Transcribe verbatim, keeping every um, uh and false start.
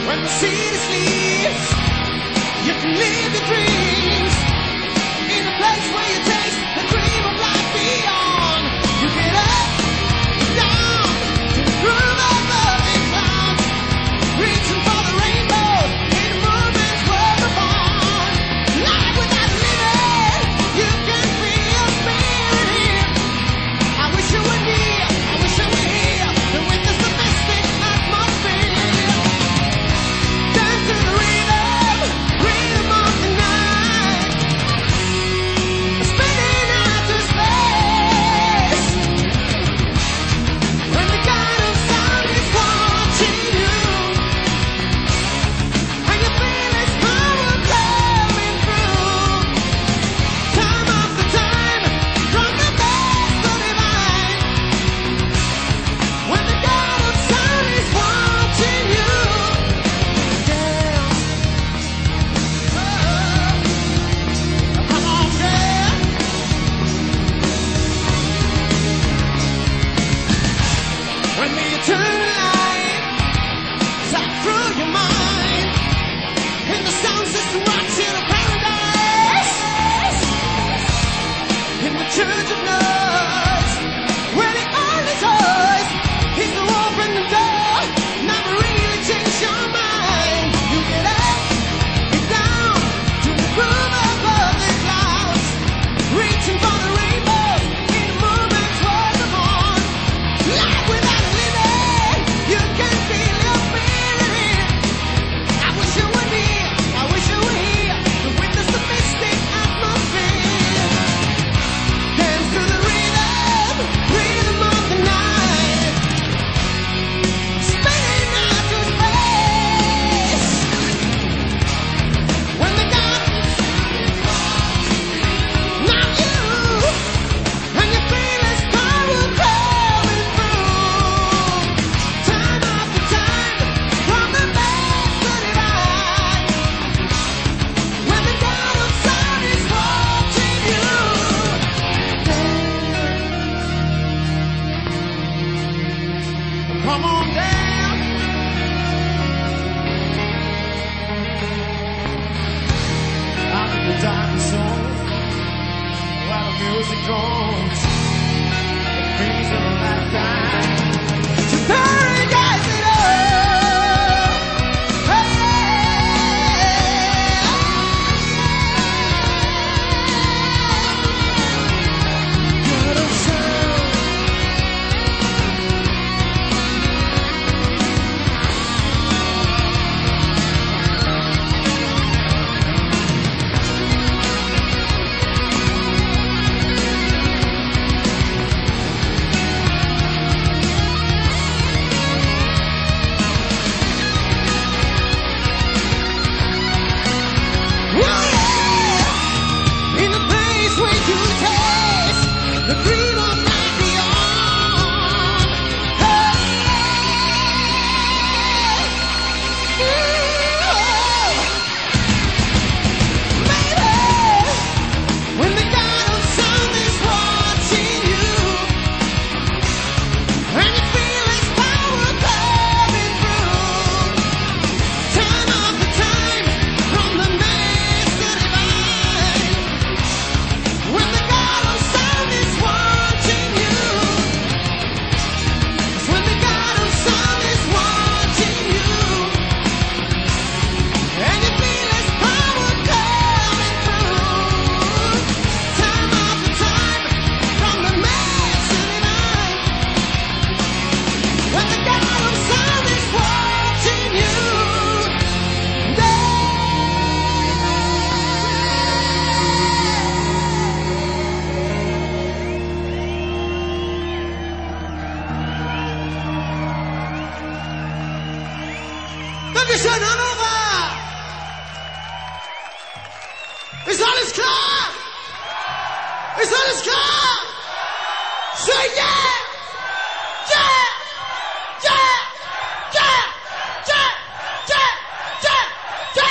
When the city sleeps, you can live your dreams in a place where you taste the dream of life beyond. You get up, down, to the groove of lovely clouds, reaching for the rainbow in the movement's world of art. Life without a limit, you can feel your spirit here. I wish you were here, I wish you were here, and with this mystic atmosphere. Dance to the rhythm, rhythm of the night, spinning out to space. When the God of sound is watching you, and you feel His power coming through. Time after time, from the best to divine. When the God of sound is watching you, dance. Oh, come on, dance. When the eternal light shot through your mind, and the sound system rocks you to paradise. In the church of noise, where the only choice is to open the door, never really change your mind. You get up, get down, to the groove above the clouds, reaching for the rainbow in the movement's world of art. Life without a limit, you can feel your spirit here. I wish you were near, I wish you were here, to witness the mystic atmosphere. Dance to the rhythm, rhythm of the night, spinning out to space. When the God, not you, and you feel His power coming through. Time after time, from the best to divine. When the God of sound is watching you, come on down. I'm in the dark zone, while the music drones, the dreams of a lifetime. To paradise it all. Hey, God of sound. Oh, yeah. In the place where you taste the dream of life beyond. Hey, ooh, baby, when the God of sound is watching you, and you feel His power coming through. Time after time, from the mass to divine. When the God of sound is watching you, when the God of sound is watching you, and you feel His power coming through. Time after time, from the mass to divine. When the God of sound is watching you, Dankeschön, Hannover! Ist alles klar? Ist alles klar? Say yeah!